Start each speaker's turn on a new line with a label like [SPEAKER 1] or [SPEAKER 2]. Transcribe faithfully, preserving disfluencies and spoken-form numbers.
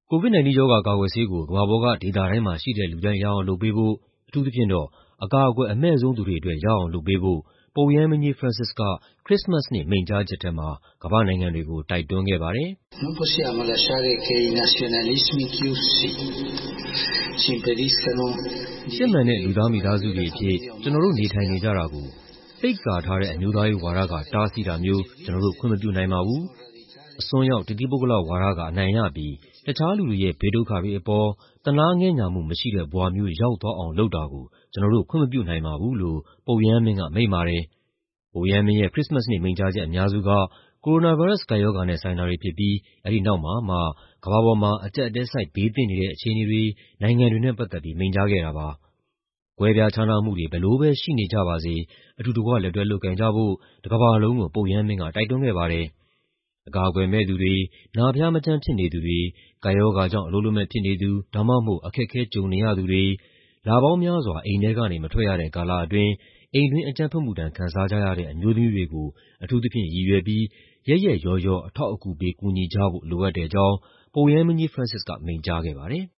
[SPEAKER 1] ကိုဗစ်-၁၉ ရောဂါကာကွယ်ဆေးကို ကမ္ဘာပေါ်က ဒေသတိုင်းမှာရှိတဲ့လူတိုင်း ရအောင်လုပ်ပေးဖို့၊ အထူးသဖြင့်တော့ အကာအကွယ်အမဲ့ဆုံးသူတွေအတွက် ရအောင်လုပ်ပေးဖို့ ပုပ်ရဟန်းမင်းကြီး Francis က ခရစ္စမတ်နေ့ မိန့်ကြားချက်ထဲမှာ ကမ္ဘာ့နိုင်ငံတွေကို တိုက်တွန်းခဲ့ပါတယ်။
[SPEAKER 2] "
[SPEAKER 1] စစ်မှန်တဲ့ လူသားမိသားစုတွေအဖြစ် ကျနော်တို့ နေထိုင်နေကြတာကို ပိတ်ကာထားတဲ့ အမျိုးသားရေးဝါဒက တားဆီးတာမျိုး ကျနော်တို့ ခွင့်မပြုနိုင်ပါဘူး။ အစွန်းရောက် တသီးပုဂ္ဂလဝါဒက အနိုင်ရပြီး တခြားလူတွေရဲ့ ဘေးဒုက္ခတွေအပေါ် သနားငဲ့ညှာမှုမရှိတဲ့ဘဝမျိုး ရောက်သွားအောင်လုပ်တာကို ကျနော်တို့ ခွင့်မပြုနိုင်ပါဘူး။" လို့ ပုပ်ရဟန်းမင်းက မိန့်ပါတယ်။ ပုပ်ရဟန်းမင်းရဲ့ ခရစ္စမတ်နေ့ မိန့်ကြားချက်အများစုက ကိုရိုနာဗိုင်းရပ်စ် ကပ်ရောဂါနဲ့ဆိုင်တာတွေဖြစ်ပြီး အဲဒီနောက်မှာမှ ကမ္ဘာပေါ်မှာ အကျပ်အတည်းဆိုက် ဘေးသင့်နေတဲ့ အခြေအနေတွေ၊ နိုင်ငံတွေနဲ့ပတ်သက်ပြီး မိန့်ကြားခဲ့တာပါ။ ကွဲပြားခြားနားမှုတွေ ဘယ်လိုပဲရှိနေကြပါစေ အတူတကွ လက်တွဲလုပ်ကိုင်ကြဖို့ တကမ္ဘာလုံးကို ပုပ်ရဟန်းမင်းက တိုက်တွန်းခဲ့ပါတယ်။ အကာအကွယ်မဲ့သူတွေ၊ နာဖျားမကျန်းဖြစ်နေသူတွေ၊ ကပ်ရောဂါကြောင့် အလုပ်လက်မဲ့ဖြစ်နေသူ ဒါမှမဟုတ် အခက်အခဲကြုံနေရသူတွေ၊ လပေါင်းများစွာ အိမ်ထဲကနေ မထွက်ရတဲ့ကာလအတွင်း အိမ်တွင်းအကြမ်းဖက်မှုဒဏ် ခံစားကြရတဲ့ အမျိုးသမီးတွေကို အထူးသဖြင့် ရည်ရွယ်ပြီး ရက်ရက်ရောရော အထောက်အကူပေး ကူညီကြဖို့ လိုအပ်တဲ့အကြောင်း ပုပ်ရဟန်းမင်းကြီး Francis က မိန့်ကြားခဲ့ပါတယ်။